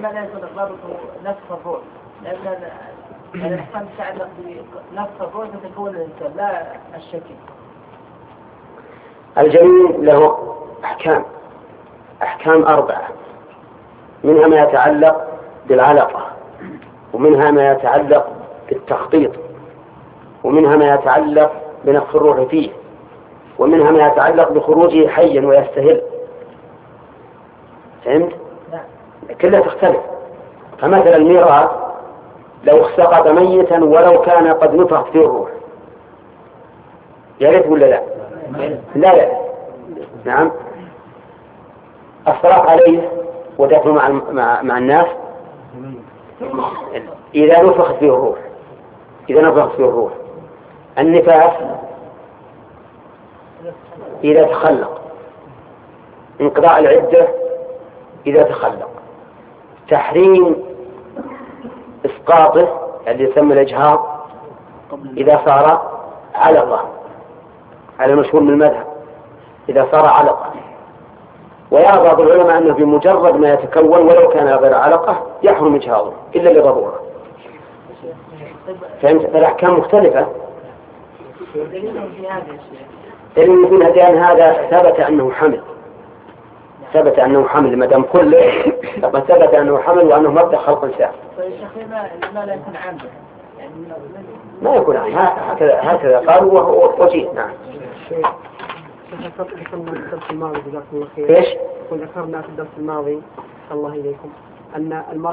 لماذا يكون الرابط نفس الروح؟ لأن الإحسان يتعلق بنفس الروح فتكون الإنسان لا الشكل. الجنين له أحكام 4، منها ما يتعلق بالعلقة، ومنها ما يتعلق بالتخطيط، ومنها ما يتعلق بنفخ الروح فيه، ومنها ما يتعلق بخروجه حيا ويستهل. فهمت؟ كلها تختلف. فمثلا الميراث لو سقط ميتا ولو كان قد نفخ فيه الروح يرث ولا لا؟ لا يرث. نعم. الصلاة عليه ودفن مع الناس إذا نفخ فيه الروح. النفاس إذا تخلق. انقضاء العدة إذا تخلق. تحريم إسقاطه الذي يسمى الإجهاض إذا صار علقة على المشهور من المذهب، إذا صار علقة. ويرى بعض العلماء أنه بمجرد ما يتكون ولو كان غير علقة يحرم إجهاضه إلا لضرورة. فهمت؟ الأحكام مختلفة. دليل في هذا أن هذا ثبت أنه حمل ما دام كله فقد ثبت أنه حمل وأنه مبدأ خلق الإنسان. ما لا يكون عامل ما يكون عامل هكذا قالوا وهو وجيه. نعم. ذكرنا في الدرس الماضي جزاكم الله خير. ايش؟ ذكرنا في الدرس الماضي الله إليكم أن